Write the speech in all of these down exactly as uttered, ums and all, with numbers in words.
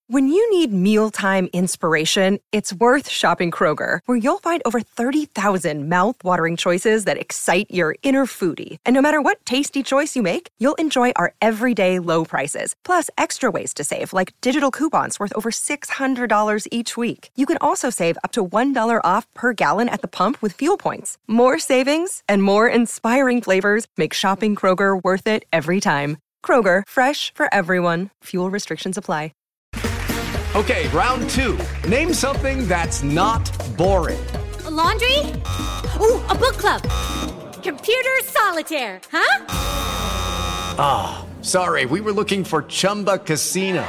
When you need mealtime inspiration, it's worth shopping Kroger, where you'll find over thirty thousand mouth-watering choices that excite your inner foodie. And no matter what tasty choice you make, you'll enjoy our everyday low prices, plus extra ways to save, like digital coupons worth over six hundred dollars each week. You can also save up to one dollar off per gallon at the pump with fuel points. More savings and more inspiring flavors make shopping Kroger worth it every time. Kroger, fresh for everyone. Fuel restrictions apply. Okay, round two. Name something that's not boring. A laundry? Ooh, a book club. Computer solitaire, huh? Ah, oh, sorry, we were looking for Chumba Casino.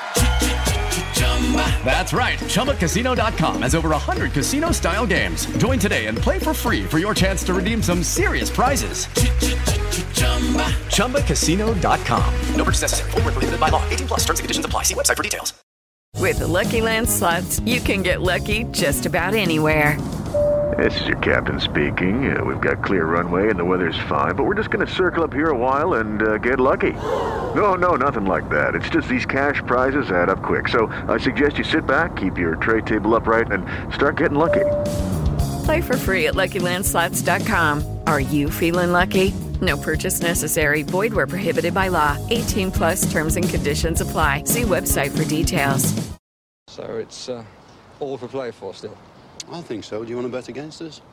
That's right, Chumba Casino dot com has over one hundred casino-style games. Join today and play for free for your chance to redeem some serious prizes. Chumba Casino dot com. No purchase necessary. Void where prohibited by law. eighteen plus terms and conditions apply. See website for details. With the Lucky Land Slots, you can get lucky just about anywhere. This is your captain speaking. Uh, we've got clear runway and the weather's fine, but we're just going to circle up here a while and uh, get lucky. No, no, nothing like that. It's just these cash prizes add up quick. So I suggest you sit back, keep your tray table upright, and start getting lucky. Play for free at Lucky Land Slots dot com. Are you feeling lucky? No purchase necessary. Void where prohibited by law. eighteen plus terms and conditions apply. See website for details. So it's uh, all for play for still? I think so. Do you want to bet against us?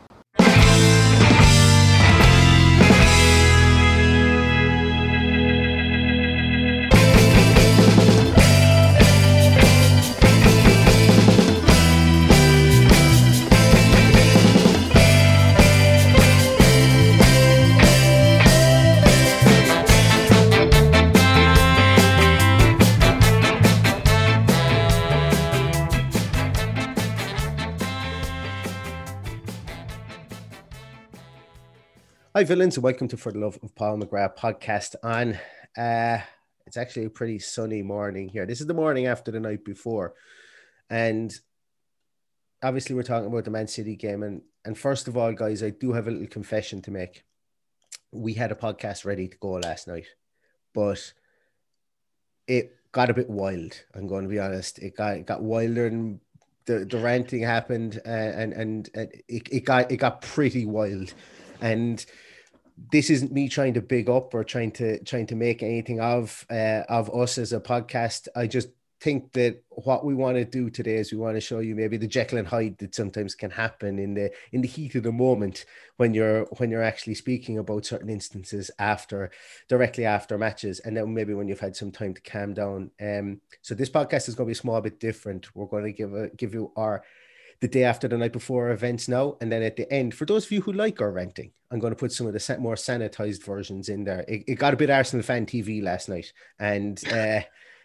Hi, villains, and welcome to For the Love of Paul McGrath podcast on. Uh, it's actually a pretty sunny morning here. This is the morning after the night before. And obviously we're talking about the Man City game. And, and first of all, guys, I do have a little confession to make. We had a podcast ready to go last night, but it got a bit wild. I'm going to be honest. It got, it got wilder and the, the ranting happened uh, and, and, and it, it got, it got pretty wild. And this isn't me trying to big up or trying to trying to make anything of uh, of us as a podcast. I just think that what we want to do today is we want to show you maybe the Jekyll and Hyde that sometimes can happen in the in the heat of the moment when you're when you're actually speaking about certain instances after directly after matches, and then maybe when you've had some time to calm down. Um, so this podcast is going to be a small bit different. We're going to give a give you our the day after the night before events now. And then at the end, for those of you who like our ranting, I'm going to put some of the more sanitized versions in there. It, it got a bit Arsenal fan T V last night. And, uh,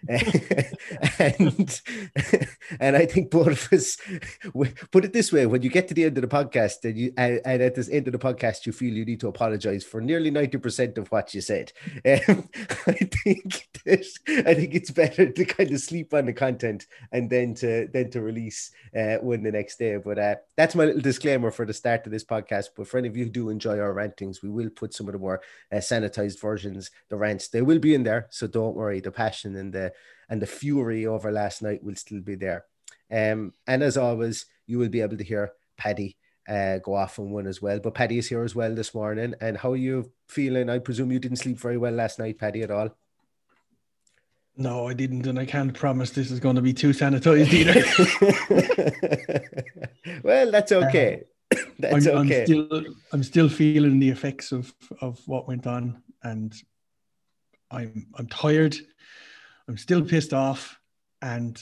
and and I think both of us, put it this way, when you get to the end of the podcast and, you, and, and at the end of the podcast, you feel you need to apologize for nearly ninety percent of what you said. Um, I think that, I think it's better to kind of sleep on the content and then to then to release uh, one the next day. But uh, that's my little disclaimer for the start of this podcast. But for any of you who do enjoy our rantings, we will put some of the more uh, sanitized versions, the rants, they will be in there. So don't worry, the passion and the and the fury over last night will still be there. Um, and as always, you will be able to hear Paddy uh, go off on one as well. But Paddy is here as well this morning. And how are you feeling? I presume you didn't sleep very well last night, Paddy, at all? No, I didn't. And I can't promise this is going to be too sanitized either. Well, that's okay. Uh, that's I'm, okay. I'm still, I'm still feeling the effects of, of what went on. And I'm I'm tired. I'm still pissed off, and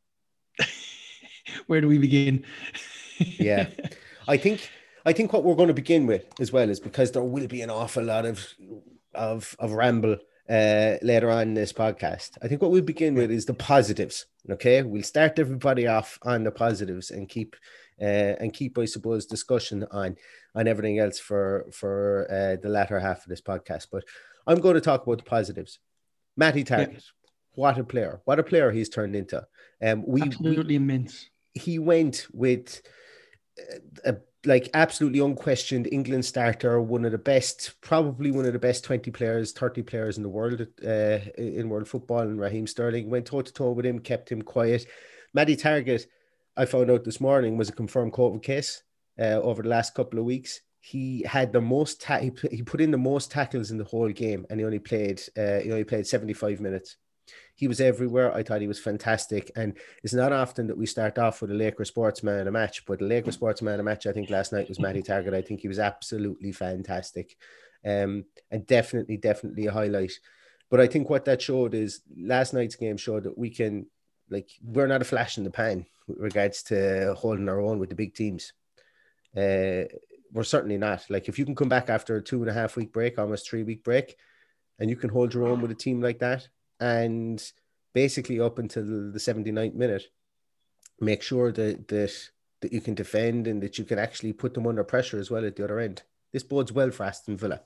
where do we begin? Yeah, I think I think what we're going to begin with as well is because there will be an awful lot of of of ramble uh, later on in this podcast. I think what we'll begin with is the positives. Okay, we'll start everybody off on the positives and keep uh, and keep, I suppose, discussion on on everything else for for uh, the latter half of this podcast. But I'm going to talk about the positives. Matty Targett. Yeah. What a player. What a player he's turned into. Um, we, Absolutely we, immense. He went with a like absolutely unquestioned England starter, one of the best, probably one of the best twenty players, thirty players in the world, uh, in world football. And Raheem Sterling went toe to toe with him, kept him quiet. Matty Targett, I found out this morning, was a confirmed COVID case uh, over the last couple of weeks. He had the most, ta- he, he put in the most tackles in the whole game, and he only played, uh, he only played seventy-five minutes. He was everywhere. I thought he was fantastic. And it's not often that we start off with a Laker sportsman in a match, but the Laker sportsman in a match, I think last night was Matty Targett. I think he was absolutely fantastic. Um, and definitely, definitely a highlight. But I think what that showed is last night's game showed that we can, like, we're not a flash in the pan with regards to holding our own with the big teams. Uh, we're certainly not. Like, if you can come back after a two and a half week break, almost three week break, and you can hold your own with a team like that, and basically up until the seventy-ninth minute, make sure that, that that you can defend and that you can actually put them under pressure as well at the other end. This bodes well for Aston Villa.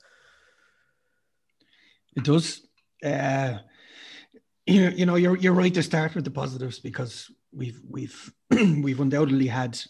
It does. Uh, you, you know, you're you're right to start with the positives, because we've we've we've undoubtedly had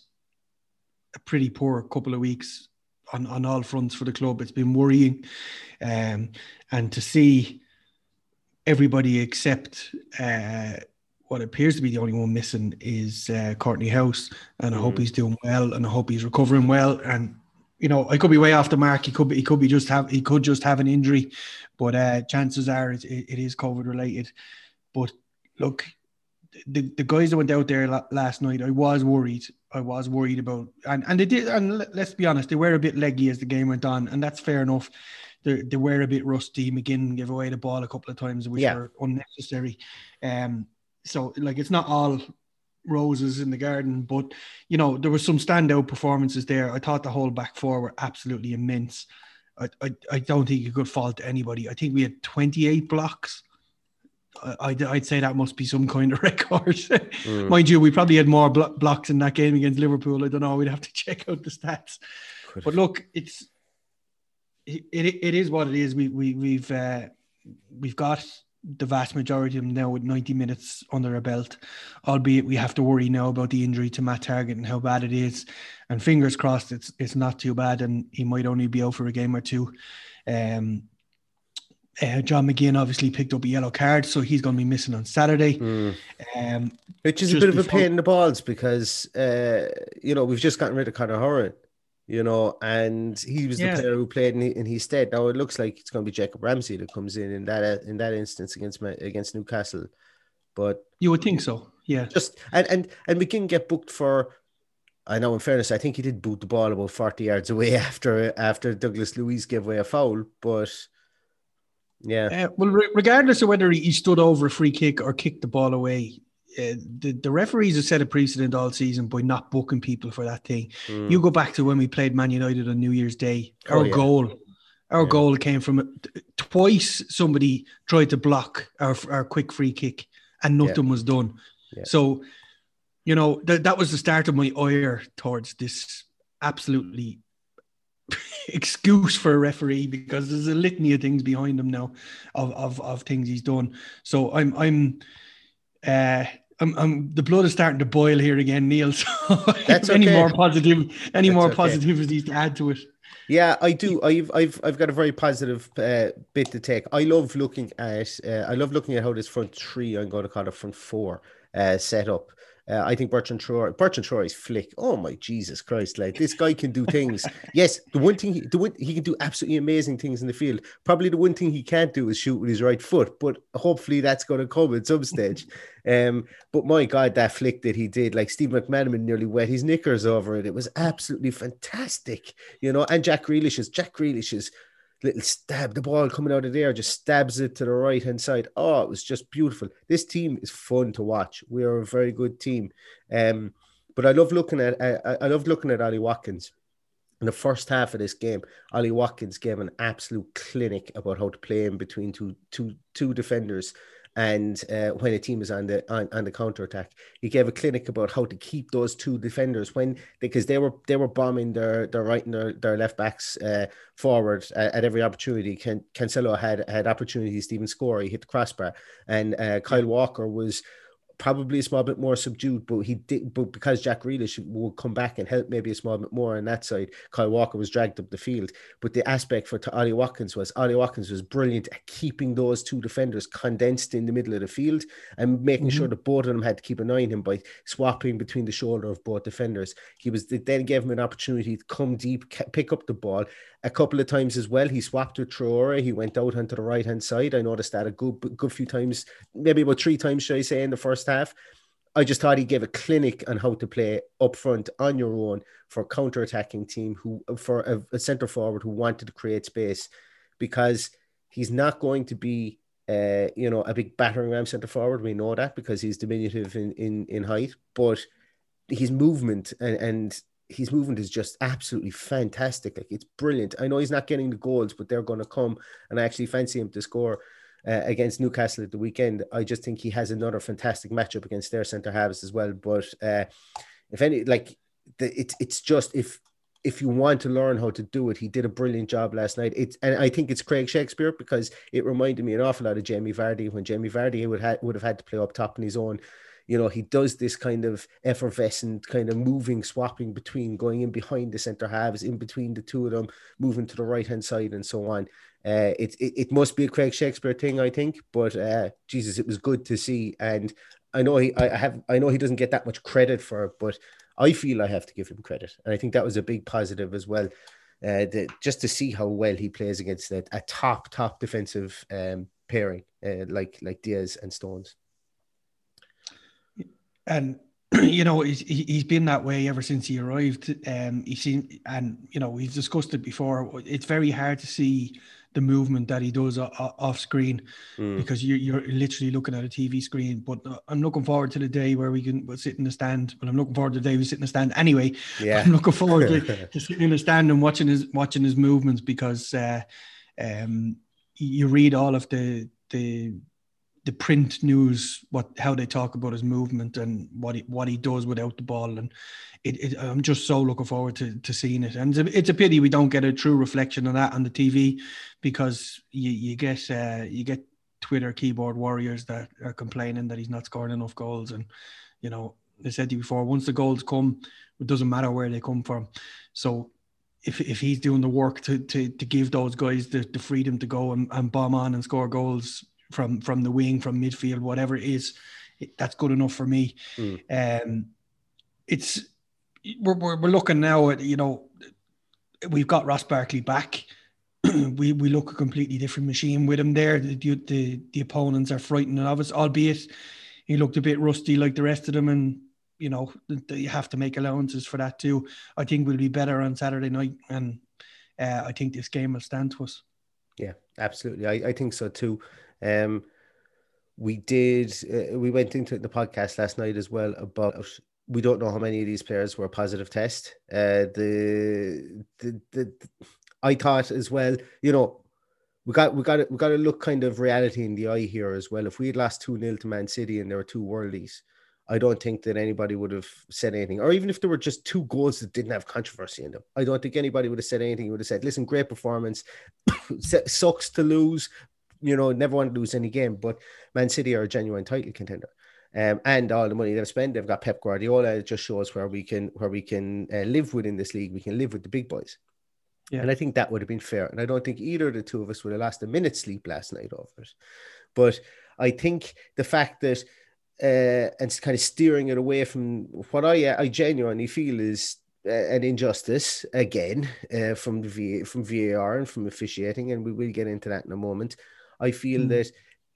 a pretty poor couple of weeks on, on all fronts for the club. It's been worrying, um, and to see everybody except uh, what appears to be the only one missing is uh, Courtney House, and I mm. hope he's doing well, and I hope he's recovering well. And you know, I could be way off the mark. He could be, he could be just have, he could just have an injury, but uh, chances are it, it is COVID related. But look, the, the guys that went out there last night, I was worried. I was worried about, and and they did. And let's be honest, they were a bit leggy as the game went on, and that's fair enough. They, they were a bit rusty. McGinn gave away the ball a couple of times, which yeah. were unnecessary. Um, so, like, it's not all roses in the garden, but, you know, there were some standout performances there. I thought the whole back four were absolutely immense. I, I, I don't think you could fault anybody. I think we had twenty-eight blocks. I, I'd, I'd say that must be some kind of record. Mm. Mind you, we probably had more blo- blocks in that game against Liverpool. I don't know. We'd have to check out the stats. Could but look, it's, It, it it is what it is. We we we've uh, we've got the vast majority of them now with ninety minutes under our belt, albeit we have to worry now about the injury to Matt Targett and how bad it is. And fingers crossed, it's it's not too bad, and he might only be out for a game or two. Um, uh, John McGinn obviously picked up a yellow card, so he's going to be missing on Saturday. Mm. Um, Which is a bit of a pain in the balls, because uh, you know, we've just gotten rid of Conor Horan. You know, and he was the yeah. player who played in, in his stead. Now it looks like it's going to be Jacob Ramsey that comes in in that in that instance against against Newcastle. But you would think so, yeah. Just and and and McGinn get booked for. I know, in fairness, I think he did boot the ball about forty yards away after after Douglas Luiz gave away a foul. But yeah, uh, well, re- regardless of whether he stood over a free kick or kicked the ball away. Uh, the, the referees have set a precedent all season by not booking people for that thing. Mm. You go back to when we played Man United on New Year's Day. Our oh, yeah. goal, our yeah. goal came from twice. Somebody tried to block our our quick free kick, and nothing yeah. was done. Yeah. So, you know, th- that was the start of my ire towards this absolutely excuse for a referee, because there's a litany of things behind him now of of of things he's done. So I'm I'm. Uh, I'm, I'm, the blood is starting to boil here again, Neil. So That's any okay. more positive, any That's more okay. positivities to add to it? Yeah, I do. I've I've I've got a very positive uh, bit to take. I love looking at uh, I love looking at how this front three, I'm going to call it front four, uh, set up. Uh, I think Bertrand Traore, Bertrand Traore's flick. Oh my Jesus Christ! Like, this guy can do things. Yes, the one thing he, the one, he can do absolutely amazing things in the field. Probably the one thing he can't do is shoot with his right foot, but hopefully that's going to come at some stage. Um, but my God, that flick that he did, like Steve McManaman nearly wet his knickers over it. It was absolutely fantastic, you know. And Jack Grealish's, Jack Grealish's little stab, the ball coming out of there, just stabs it to the right hand side. Oh, it was just beautiful. This team is fun to watch. We are a very good team. Um, but I love looking at I, I love looking at Ollie Watkins. In the first half of this game, Ollie Watkins gave an absolute clinic about how to play in between two two two defenders. And uh, when a team is on the on, on the counter attack, he gave a clinic about how to keep those two defenders when because they were they were bombing their their right and their, their left backs uh, forward at, at every opportunity. Can, Cancelo had had opportunities to even score. He hit the crossbar, and uh, Kyle Walker was probably a small bit more subdued, but he did, but because Jack Grealish would come back and help maybe a small bit more on that side, Kyle Walker was dragged up the field. But the aspect for Ollie Watkins was Ollie Watkins was brilliant at keeping those two defenders condensed in the middle of the field and making mm-hmm. sure that both of them had to keep an eye on him by swapping between the shoulder of both defenders. He was then gave him an opportunity to come deep, pick up the ball. A couple of times as well, he swapped with Traore. He went out onto the right-hand side. I noticed that a good, good few times, maybe about three times, should I say, in the first half. I just thought he gave a clinic on how to play up front on your own for a counter-attacking team, who for a, a centre-forward who wanted to create space, because he's not going to be, uh, you know, a big battering ram centre-forward. We know that because he's diminutive in, in, in height, but his movement and, and his movement is just absolutely fantastic. Like, it's brilliant. I know he's not getting the goals, but they're going to come, and I actually fancy him to score uh, against Newcastle at the weekend. I just think he has another fantastic matchup against their centre halves as well. But uh, if any, like, the, it's it's just if if you want to learn how to do it, he did a brilliant job last night. It's and I think it's Craig Shakespeare, because it reminded me an awful lot of Jamie Vardy when Jamie Vardy would ha- would have had to play up top on his own. You know, he does this kind of effervescent kind of moving, swapping between going in behind the centre halves, in between the two of them, moving to the right-hand side and so on. Uh, it, it it must be a Craig Shakespeare thing, I think. But uh, Jesus, it was good to see. And I know he I have I know he doesn't get that much credit for it, but I feel I have to give him credit. And I think that was a big positive as well. Uh, the, just to see how well he plays against a, a top, top defensive um, pairing uh, like like Diaz and Stones. And, you know, he's, he's been that way ever since he arrived. Um, he's seen, and, you know, we've discussed it before. It's very hard to see the movement that he does off screen mm. because you're, you're literally looking at a T V screen. But I'm looking forward to the day where we can we'll sit in the stand. But I'm looking forward to the day we sit in the stand anyway. Yeah. I'm looking forward to, to sitting in the stand and watching his watching his movements, because uh, um, you read all of the the. the print news, what how they talk about his movement and what he what he does without the ball, and it, it I'm just so looking forward to to seeing it. And it's a, it's a pity we don't get a true reflection of that on the T V, because you you get uh, you get Twitter keyboard warriors that are complaining that he's not scoring enough goals. And you know, I said to you before, once the goals come, it doesn't matter where they come from. So if if he's doing the work to to to give those guys the, the freedom to go and, and bomb on and score goals from from the wing, from midfield, whatever it is, it, that's good enough for me. Mm. Um, it's we're, we're we're looking now at, you know, we've got Ross Barkley back. we we look a completely different machine with him there. The the, the opponents are frightening of us, albeit he looked a bit rusty like the rest of them, and you know, you have to make allowances for that too. I think we'll be better on Saturday night, and uh, I think this game will stand to us. Yeah, absolutely. I, I think so too. Um, we did, uh, we went into the podcast last night as well about, we don't know how many of these players were a positive test. Uh, the, the, the, the, I thought as well, you know, we got, we got to, we got to look kind of reality in the eye here as well. If we had lost two nil to Man City and there were two worldies, I don't think that anybody would have said anything, or even if there were just two goals that didn't have controversy in them, I don't think anybody would have said anything. He would have said, listen, great performance, sucks to lose, you know, never want to lose any game, but Man City are a genuine title contender. Um, and all the money they've spent, they've got Pep Guardiola. It just shows where we can where we can uh, live within this league. We can live with the big boys. Yeah. And I think that would have been fair. And I don't think either of the two of us would have lost a minute's sleep last night over it. But I think the fact that uh, and kind of steering it away from what I I genuinely feel is uh, an injustice again uh, from the v, from V A R and from officiating, and we will get into that in a moment. I feel mm. that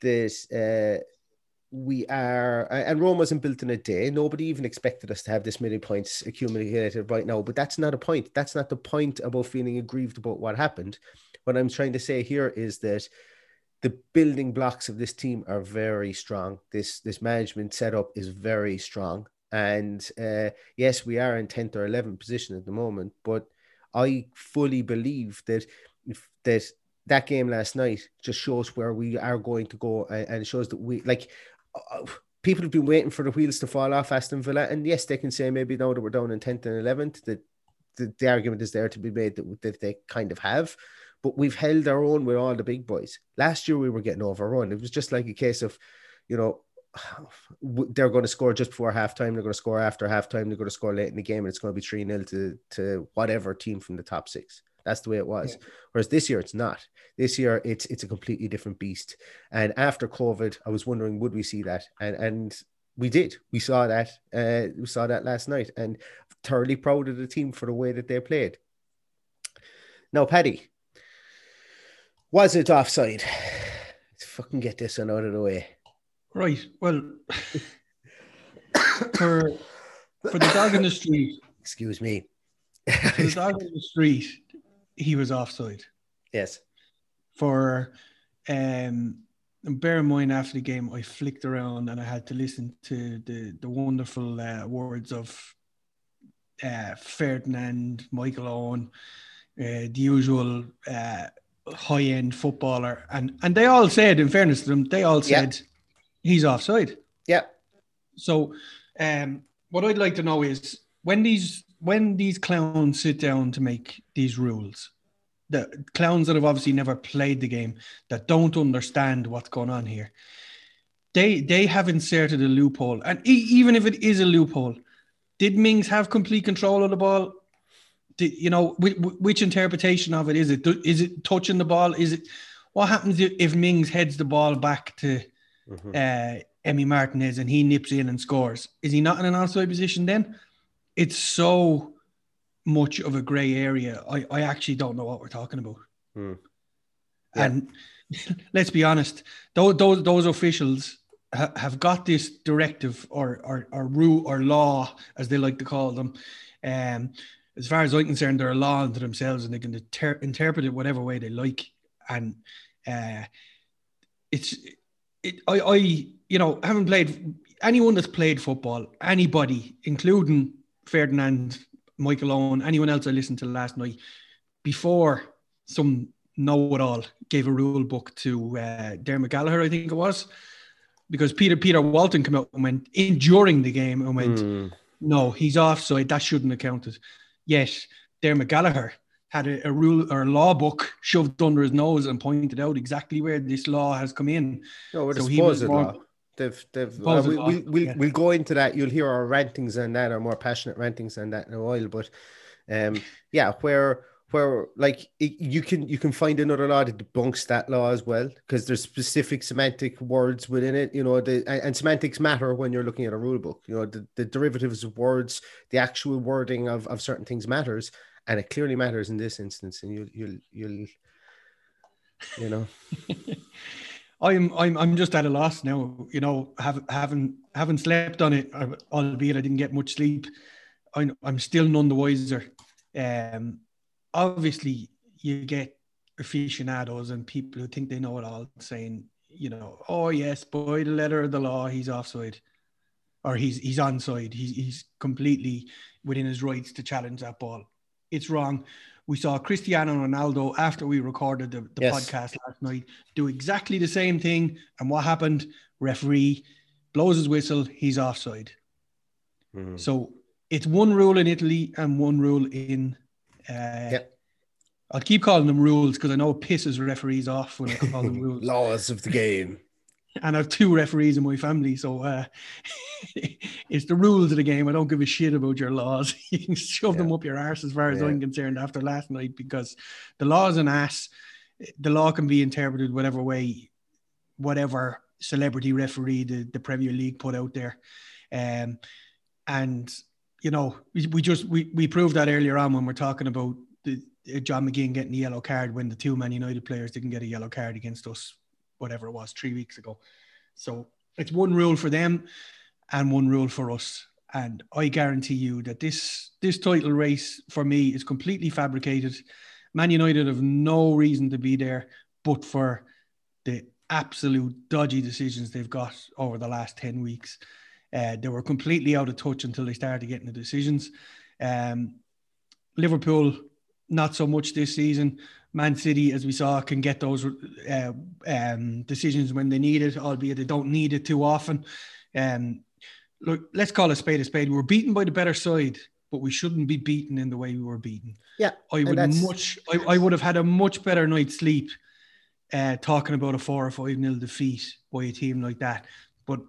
that uh, we are, and Rome wasn't built in a day. Nobody even expected us to have this many points accumulated right now, but that's not a point. That's not the point about feeling aggrieved about what happened. What I'm trying to say here is that the building blocks of this team are very strong. This this management setup is very strong. And uh, yes, we are in tenth or eleventh position at the moment, but I fully believe that if, that that game last night just shows where we are going to go, and, and shows that we, like, uh, people have been waiting for the wheels to fall off Aston Villa. And yes, they can say maybe now that we're down in tenth and eleventh, that the, the argument is there to be made that, that they kind of have. But we've held our own with all the big boys. Last year, we were getting overrun. It was just like a case of, you know, they're going to score just before halftime, they're going to score after halftime, they're going to score late in the game, and it's going to be three nil to, to whatever team from the top six. That's the way it was. Yeah. Whereas this year, it's not. This year, it's it's a completely different beast. And after COVID, I was wondering, would we see that? And and we did. We saw that. Uh, we saw that last night. And thoroughly proud of the team for the way that they played. Now, Paddy, was it offside? Let's fucking get this one out of the way. Right. Well, for for the dog in the street. Excuse me. For the dog in the street, he was offside. Yes. For um, bear in mind, after the game, I flicked around and I had to listen to the the wonderful uh, words of uh, Ferdinand, Michael Owen, uh, the usual uh, high end footballer, and and they all said, in fairness to them, they all said. Yep. He's offside. Yeah. So, um, what I'd like to know is when these when these clowns sit down to make these rules, the clowns that have obviously never played the game, that don't understand what's going on here, they they have inserted a loophole. And e- even if it is a loophole, did Mings have complete control of the ball? Did, you know, which, which interpretation of it is it? Is it touching the ball? Is it what happens if, if Mings heads the ball back to Mm-hmm. Uh, Emi Martinez and he nips in and scores? Is he not in an onside position then? It's so much of a grey area. I, I actually don't know what we're talking about. Mm. Yeah. And let's be honest, those those, those officials ha- have got this directive or, or or rule or law, as they like to call them. Um, as far as I'm concerned, they're a law unto themselves and they can deter- interpret it whatever way they like. And uh, it's It, I, I, you know, haven't played, anyone that's played football, anybody, including Ferdinand, Michael Owen, anyone else I listened to last night, before some know-it-all gave a rule book to uh, Dermot Gallagher, I think it was, because Peter Peter Walton came out and went in during the game and went, mm. no, he's offside, that shouldn't have counted. Yet Dermot Gallagher had a, a rule or a law book shoved under his nose and pointed out exactly where this law has come in. No, it's so supposed law. They've, they've, uh, we, we, we'll, yeah. we'll go into that. You'll hear our rantings on that, our more passionate rantings on that in a while. But um, yeah, where where like it, you can you can find another law that debunks that law as well, because there's specific semantic words within it. You know, the and, and semantics matter when you're looking at a rule book. You know, the, the derivatives of words, the actual wording of, of certain things matters. And it clearly matters in this instance, and you'll, you'll, you'll, you know. I'm, I'm, I'm just at a loss now. You know, have, haven't, haven't slept on it, albeit I didn't get much sleep. I'm, I'm still none the wiser. Um, obviously, you get aficionados and people who think they know it all saying, you know, oh yes, by the letter of the law, he's offside, or he's, he's onside. He's, he's completely within his rights to challenge that ball. It's wrong. We saw Cristiano Ronaldo, after we recorded the, the yes. podcast last night, do exactly the same thing. And what happened? Referee blows his whistle. He's offside. Mm. So it's one rule in Italy and one rule in... Uh, yep. I'll keep calling them rules because I know it pisses referees off when I call them rules. Laws of the game. And I have two referees in my family, so uh, it's the rules of the game. I don't give a shit about your laws. You can shove yeah. them up your arse as far as yeah. I'm concerned after last night, because the law is an ass. The law can be interpreted whatever way, whatever celebrity referee the, the Premier League put out there. Um, and, you know, we, we just, we, we proved that earlier on when we're talking about the, John McGinn getting the yellow card when the two Man United players didn't get a yellow card against us, whatever it was, three weeks ago. So it's one rule for them and one rule for us. And I guarantee you that this this title race for me is completely fabricated. Man United have no reason to be there but for the absolute dodgy decisions they've got over the last ten weeks. Uh, they were completely out of touch until they started getting the decisions. Um, Liverpool, not so much this season. Man City, as we saw, can get those uh, um, decisions when they need it, albeit they don't need it too often. Um, look, let's call a spade a spade. We were beaten by the better side, but we shouldn't be beaten in the way we were beaten. Yeah, I would much. I, I would have had a much better night's sleep uh, talking about a four or five nil defeat by a team like that. But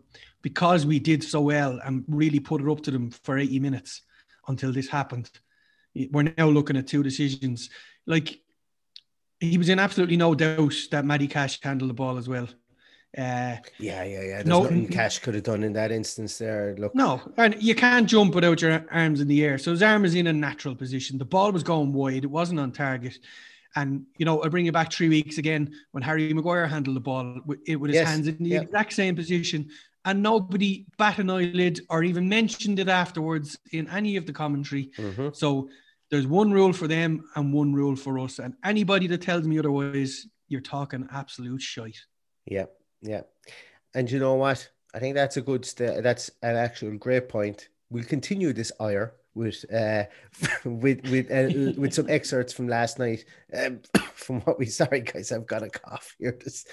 because we did so well and really put it up to them for eighty minutes until this happened. We're now looking at two decisions. Like, he was in absolutely no doubt that Matty Cash handled the ball as well. Uh, yeah, yeah, yeah. There's no, nothing Cash could have done in that instance there. Look, no, and you can't jump without your arms in the air. So his arm is in a natural position. The ball was going wide. It wasn't on target. And, you know, I'll bring you back three weeks again when Harry Maguire handled the ball with, with his yes. hands in the yep. exact same position. And nobody bat an eyelid or even mentioned it afterwards in any of the commentary. Mm-hmm. So there's one rule for them and one rule for us. And anybody that tells me otherwise, you're talking absolute shite. Yeah, yeah. And you know what? I think that's a good, st- that's an actual great point. We'll continue this ire with uh, with with uh, with some excerpts from last night. Um, from what we, sorry guys, I've got a cough here. This,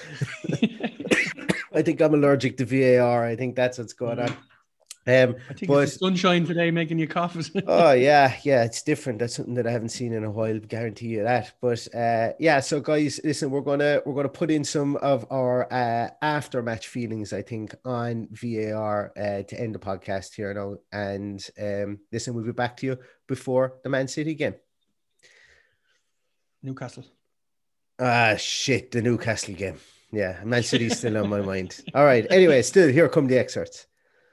I think I'm allergic to V A R. I think that's what's going on. Um, I think but, it's the sunshine today making you cough. Oh yeah, yeah, it's different. That's something that I haven't seen in a while. Guarantee you that. But uh, yeah, so guys, listen, we're gonna we're gonna put in some of our uh, after match feelings, I think, on V A R uh, to end the podcast here now. And um, listen, we'll be back to you before the Man City game. Newcastle. Ah, shit, the Newcastle game. Yeah, Man City's still on my mind. All right. Anyway, still here come the excerpts.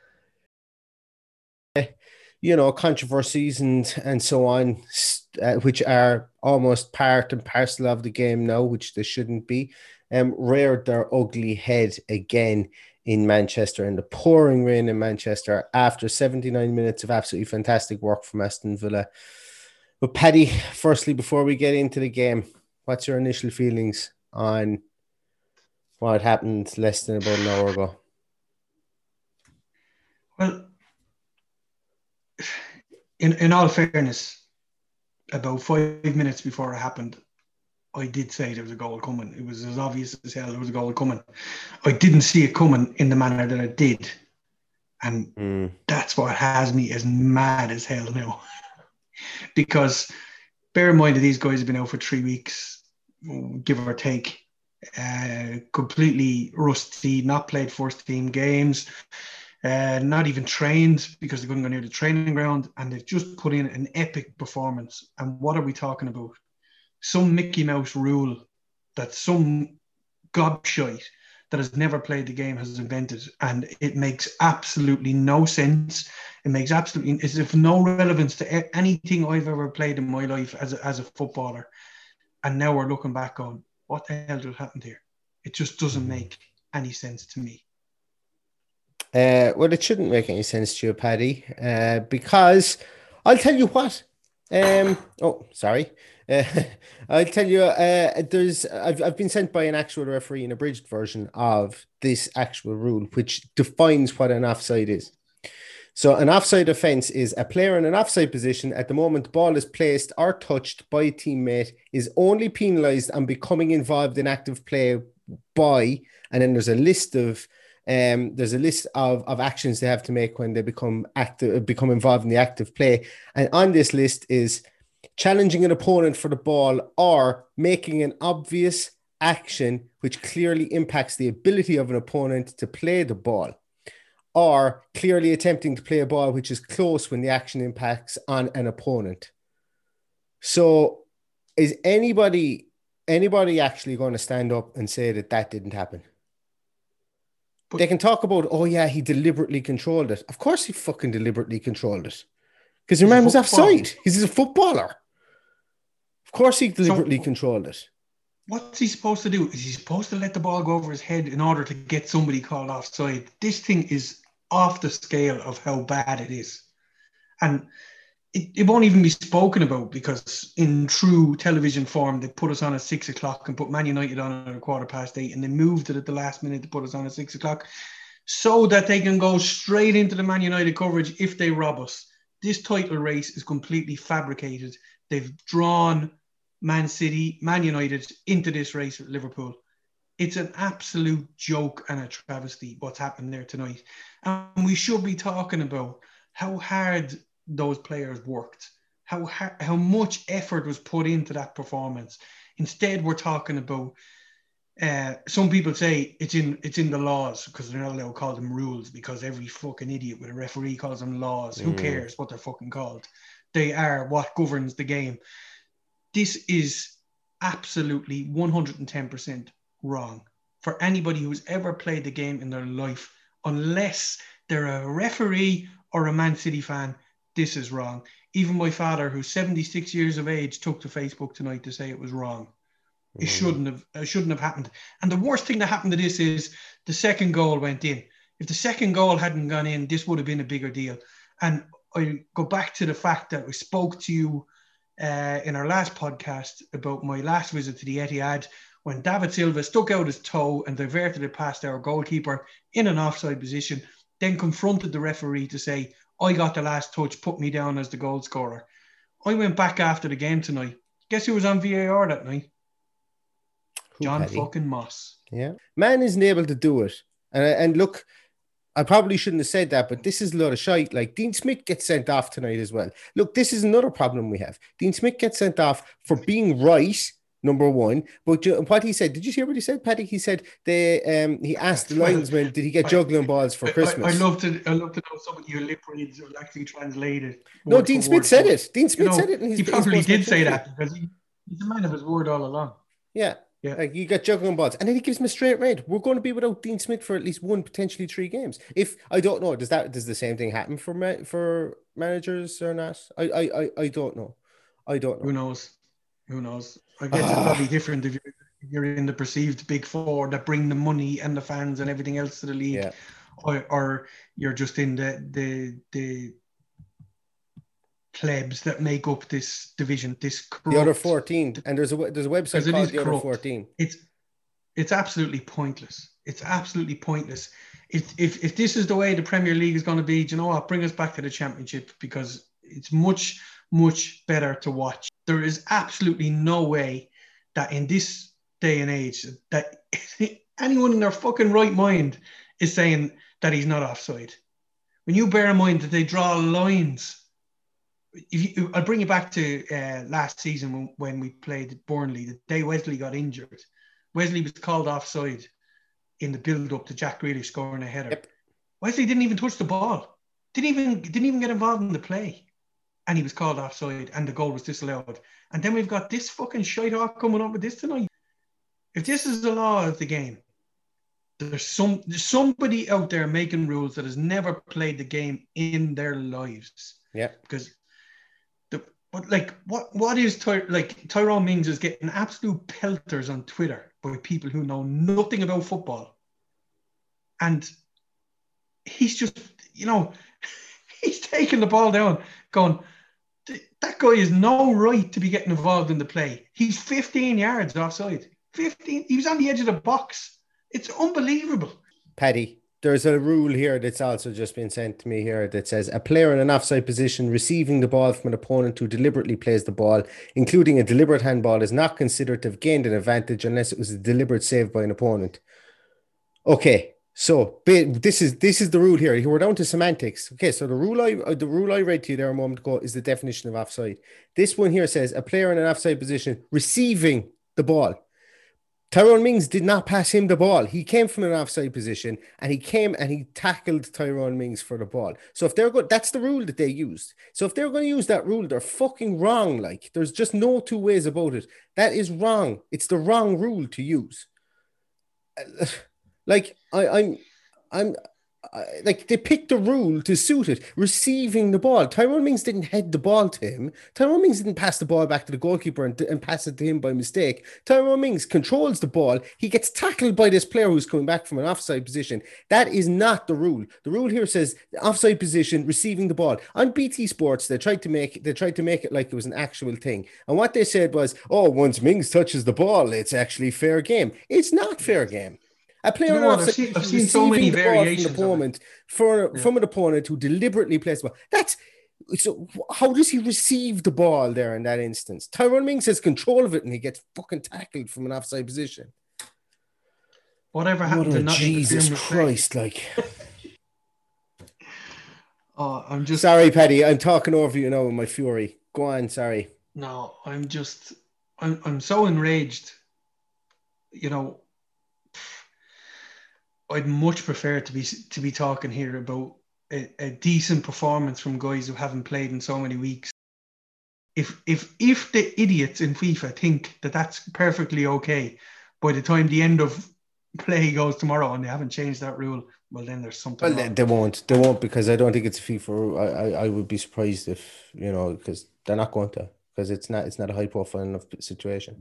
You know, controversies and and so on, uh, which are almost part and parcel of the game now, which they shouldn't be, um, reared their ugly head again in Manchester, in the pouring rain in Manchester, after seventy-nine minutes of absolutely fantastic work from Aston Villa. But Paddy, firstly, before we get into the game, what's your initial feelings on what happened less than about an hour ago? Well, In in all fairness, about five minutes before it happened, I did say there was a goal coming. It was as obvious as hell there was a goal coming. I didn't see it coming in the manner that I did. And mm. that's what has me as mad as hell now. Because bear in mind that these guys have been out for three weeks, give or take, uh, completely rusty, not played first team games, Uh, not even trained because they couldn't go near the training ground, and they've just put in an epic performance. And what are we talking about? Some Mickey Mouse rule that some gobshite that has never played the game has invented, and it makes absolutely no sense. It makes absolutely as if no relevance to anything I've ever played in my life as a, as a footballer. And now we're looking back on what the hell just happened here. It just doesn't make any sense to me. Uh, well, it shouldn't make any sense to you, Paddy, uh, because I'll tell you what. Um, oh, sorry. Uh, I'll tell you. Uh, there's. I've I've been sent by an actual referee an abridged version of this actual rule, which defines what an offside is. So, an offside offence is a player in an offside position at the moment the ball is placed or touched by a teammate is only penalised on becoming involved in active play by, and then there's a list of. Um, there's a list of, of actions they have to make when they become active, become involved in the active play. And on this list is challenging an opponent for the ball or making an obvious action which clearly impacts the ability of an opponent to play the ball, or clearly attempting to play a ball which is close when the action impacts on an opponent. So is anybody, anybody actually going to stand up and say that that didn't happen? But they can talk about, oh yeah, he deliberately controlled it. Of course he fucking deliberately controlled it. Because your man was offside. He's a footballer. Of course he deliberately so, controlled it. What's he supposed to do? Is he supposed to let the ball go over his head in order to get somebody called offside? This thing is off the scale of how bad it is. And it, it won't even be spoken about because in true television form, they put us on at six o'clock and put Man United on at a quarter past eight, and they moved it at the last minute to put us on at six o'clock so that they can go straight into the Man United coverage if they rob us. This title race is completely fabricated. They've drawn Man City, Man United into this race with Liverpool. It's an absolute joke and a travesty what's happened there tonight. And we should be talking about how hard those players worked, how how much effort was put into that performance. Instead, we're talking about Uh, some people say it's in it's in the laws because they're not allowed to call them rules because every fucking idiot with a referee calls them laws. Mm. Who cares what they're fucking called? They are what governs the game. This is absolutely one hundred ten percent wrong for anybody who's ever played the game in their life, unless they're a referee or a Man City fan. This is wrong. Even my father, who's seventy-six years of age, took to Facebook tonight to say it was wrong. It shouldn't have it shouldn't have happened. And the worst thing that happened to this is the second goal went in. If the second goal hadn't gone in, this would have been a bigger deal. And I go back to the fact that we spoke to you uh, in our last podcast about my last visit to the Etihad when David Silva stuck out his toe and diverted it past our goalkeeper in an offside position, then confronted the referee to say, I got the last touch, put me down as the goal scorer. I went back after the game tonight. Guess who was on V A R that night? John Petty. Fucking Moss. Yeah. Man isn't able to do it. And, and look, I probably shouldn't have said that, but this is a lot of shite. Like, Dean Smith gets sent off tonight as well. Look, this is another problem we have. Dean Smith gets sent off for being right, number one. But what he said, did you hear what he said, Paddy? He said they um he asked the linesman, did he get juggling balls for I, Christmas? I, I love to I love to know some of your lip reads will actually translate it. No, Dean Smith said it. Dean Smith you know, said it. And he probably did say that because he, he's a man of his word all along. Yeah. Yeah, like you got juggling balls, and then he gives him a straight red. We're going to be without Dean Smith for at least one, potentially three games. If I don't know, does that does the same thing happen for ma- for managers or not? I, I I I don't know. I don't know. Who knows? Who knows? I guess it's probably different if you're, if you're in the perceived big four that bring the money and the fans and everything else to the league, yeah. or, or you're just in the the the. plebs that make up this division, this corrupt, the other fourteen, and there's a there's a website called the corrupt. Other fourteen. It's it's absolutely pointless. It's absolutely pointless. If if if this is the way the Premier League is going to be, do you know what? Bring us back to the Championship because it's much much better to watch. There is absolutely no way that in this day and age that anyone in their fucking right mind is saying that he's not offside. When you bear in mind that they draw lines. If you, I'll bring you back to uh, last season when, when we played Burnley, the day Wesley got injured. Wesley was called offside in the build-up to Jack Grealish scoring a header. Yep. Wesley didn't even touch the ball. Didn't even didn't even get involved in the play. And he was called offside and the goal was disallowed. And then we've got this fucking shite hawk coming up with this tonight. If this is the law of the game, there's some there's somebody out there making rules that has never played the game in their lives. Yeah. Because But like, what what is Ty- like Tyrone Mings is getting absolute pelters on Twitter by people who know nothing about football, and he's just, you know, he's taking the ball down, going, that guy has no right to be getting involved in the play. He's fifteen yards offside. fifteen. He was on the edge of the box. It's unbelievable. Paddy. There's a rule here that's also just been sent to me here that says a player in an offside position receiving the ball from an opponent who deliberately plays the ball, including a deliberate handball, is not considered to have gained an advantage unless it was a deliberate save by an opponent. Okay, so this is this is the rule here. We're down to semantics. Okay, so the rule I the rule I read to you there a moment ago is the definition of offside. This one here says a player in an offside position receiving the ball. Tyrone Mings did not pass him the ball. He came from an offside position and he came and he tackled Tyrone Mings for the ball. So if they're good, that's the rule that they used. So if they're going to use that rule, they're fucking wrong. Like, there's just no two ways about it. That is wrong. It's the wrong rule to use. Like, I, I'm, I'm, I, like they picked a rule to suit it. Receiving the ball. Tyrone Mings didn't head the ball to him. Tyrone Mings didn't pass the ball back to the goalkeeper and, and pass it to him by mistake. Tyrone Mings controls the ball. He gets tackled by this player who's coming back from an offside position. That is not the rule. The rule here says offside position, receiving the ball. On B T Sports, they tried to make they tried to make it like it was an actual thing. And what they said was, oh, once Mings touches the ball, it's actually fair game. It's not fair game. A player you know what, I've seen, I've seen so many variations from, opponent, for, yeah. from an opponent who deliberately plays the ball. That's so. How does he receive the ball there in that instance? Tyrone Mings has control of it and he gets fucking tackled from an offside position. Whatever happened what to not Jesus Christ, like. Oh, I'm just sorry, Paddy. I'm talking over you now with my fury. Go on, sorry. No, I'm just, I'm, I'm so enraged. You know. I'd much prefer to be to be talking here about a, a decent performance from guys who haven't played in so many weeks. If if if the idiots in FIFA think that that's perfectly okay, by the time the end of play goes tomorrow and they haven't changed that rule, well, then there's something. Well, they, they won't. They won't because I don't think it's a FIFA rule. I, I, I would be surprised if, you know, because they're not going to, because it's not it's not a high profile enough situation.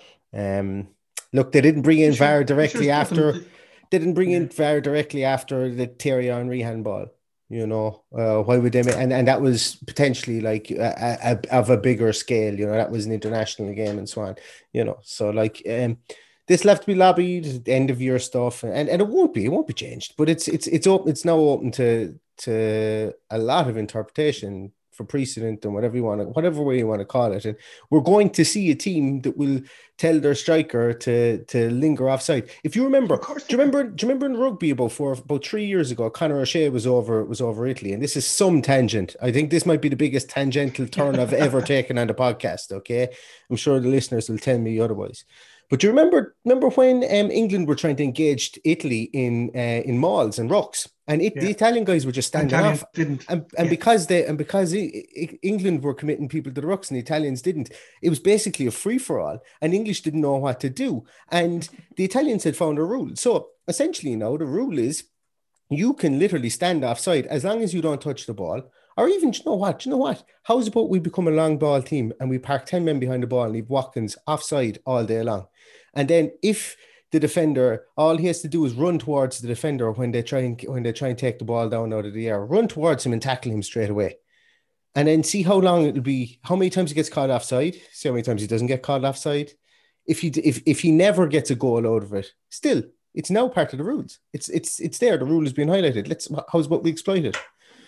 Um, look, they didn't bring in Sure, V A R directly sure, after. nothing- They didn't bring in V A R directly after the Thierry Henry handball. You know, uh, why would they? Make, and and that was potentially like a, a, of a bigger scale. You know, that was an international game and so on. You know, so like um, this left to be lobbied, end of year stuff, and and it won't be, it won't be changed. But it's it's it's open. It's now open to to a lot of interpretation for precedent and whatever you want to, whatever way you want to call it. And we're going to see a team that will tell their striker to to linger offside. If you remember, do you remember, do you remember in rugby about four, about three years ago, Conor O'Shea was over was over Italy, and this is some tangent. I think this might be the biggest tangential turn I've ever taken on the podcast. Okay, I'm sure the listeners will tell me otherwise. But do you remember remember when um, England were trying to engage Italy in uh, in mauls and rucks, and it, yeah. the Italian guys were just standing Italians off, didn't. and and yeah. because they and because it, it, England were committing people to the rucks and the Italians didn't, it was basically a free for all, and English didn't know what to do, and the Italians had found a rule. So essentially, now the rule is you can literally stand offside as long as you don't touch the ball. Or even, do you know what? Do you know what? How's about we become a long ball team and we park ten men behind the ball and leave Watkins offside all day long? And then if the defender, all he has to do is run towards the defender when they try and when they try and take the ball down out of the air, run towards him and tackle him straight away. And then see how long it'll be, how many times he gets caught offside, see how many times he doesn't get caught offside. If he if if he never gets a goal out of it, still, it's now part of the rules. It's it's it's there. The rule is being highlighted. Let's how's about we exploit it?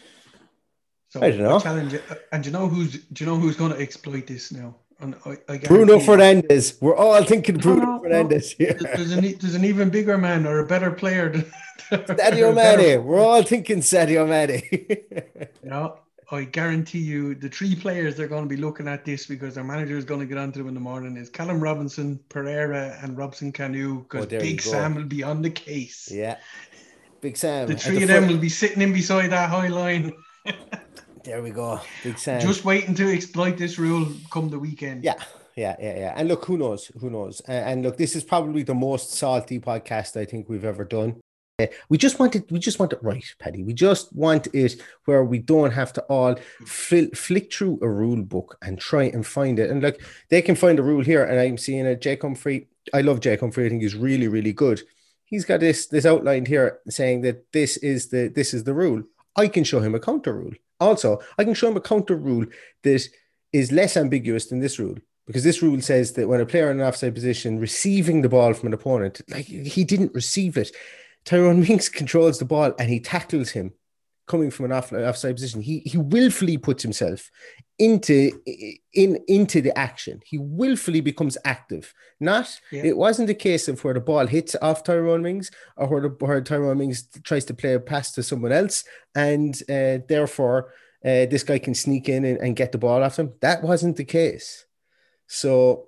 So I don't know. Challenge, and do you know who's do you know who's going to exploit this now? And I, I Bruno Fernandes. We're all thinking Bruno no, no, Fernandes here. There's an there's an even bigger man or a better player than Sadio Mane. We're all thinking Sadio Mane. No, I guarantee you, the three players they're going to be looking at this because their manager is going to get onto them in the morning is Callum Robinson, Pereira, and Robson Canu, because oh, Big Sam will be on the case. Yeah, Big Sam. The three the of them front. will be sitting in beside that high line. There we go. Big Sam. Just waiting to exploit this rule come the weekend. Yeah, yeah, yeah, yeah. And look, who knows? Who knows? Uh, and look, this is probably the most salty podcast I think we've ever done. Uh, we just want it. We just want it right, Paddy. We just want it where we don't have to all fl- flick through a rule book and try and find it. And look, they can find a rule here, and I'm seeing it. Jake Humphrey. I love Jake Humphrey. I think he's really, really good. He's got this this outlined here saying that this is the this is the rule. I can show him a counter rule. Also, I can show him a counter rule that is less ambiguous than this rule, because this rule says that when a player in an offside position receiving the ball from an opponent, like he didn't receive it, Tyrone Mings controls the ball and he tackles him coming from an off, offside position. He he willfully puts himself into in into the action. He willfully becomes active. Not yeah. It wasn't a case of where the ball hits off Tyrone Mings or where, the, where Tyrone Mings tries to play a pass to someone else and uh, therefore uh, this guy can sneak in and, and get the ball off him. That wasn't the case. So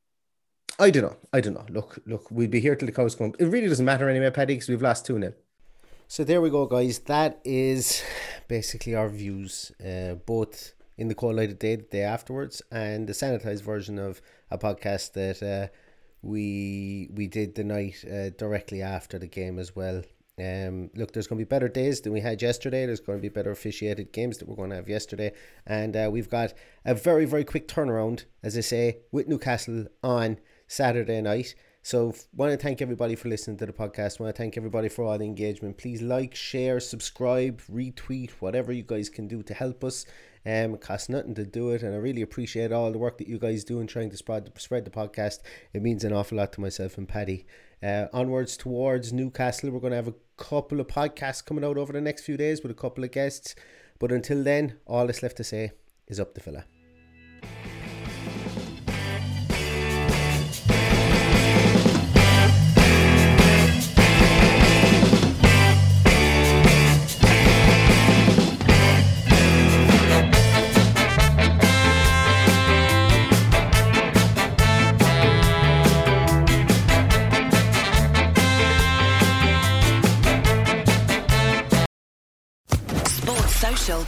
I don't know. I don't know. Look, look, we'll be here till the cows come. It really doesn't matter anyway, Paddy, because we've lost two nil. So there we go, guys. That is basically our views, uh, both in the cold light of day, the day afterwards, and the sanitized version of a podcast that uh, we we did the night uh, directly after the game as well. Um, look, there's going to be better days than we had yesterday. There's going to be better officiated games that we're going to have yesterday. And uh, we've got a very, very quick turnaround, as I say, with Newcastle on Saturday night. So want to thank everybody for listening to the podcast. Want to thank everybody for all the engagement. Please like, share, subscribe, retweet, whatever you guys can do to help us. Um, it costs nothing to do it, and I really appreciate all the work that you guys do in trying to spread spread the podcast. It means an awful lot to myself and Paddy. Uh, onwards towards Newcastle, we're going to have a couple of podcasts coming out over the next few days with a couple of guests. But until then, all that's left to say is up the fella.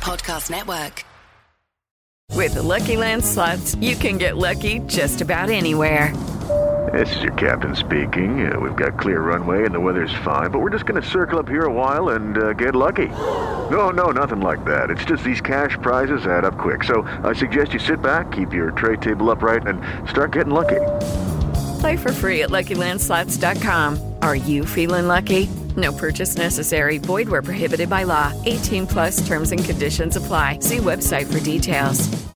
Podcast Network. With the Lucky Land Slots, you can get lucky just about anywhere. This is your captain speaking. Uh, we've got clear runway and the weather's fine, but we're just going to circle up here a while and uh, get lucky. No, no, nothing like that. It's just these cash prizes add up quick. So I suggest you sit back, keep your tray table upright, and start getting lucky. Play for free at Lucky Land Slots dot com. Are you feeling lucky? No purchase necessary. Void where prohibited by law. eighteen plus terms and conditions apply. See website for details.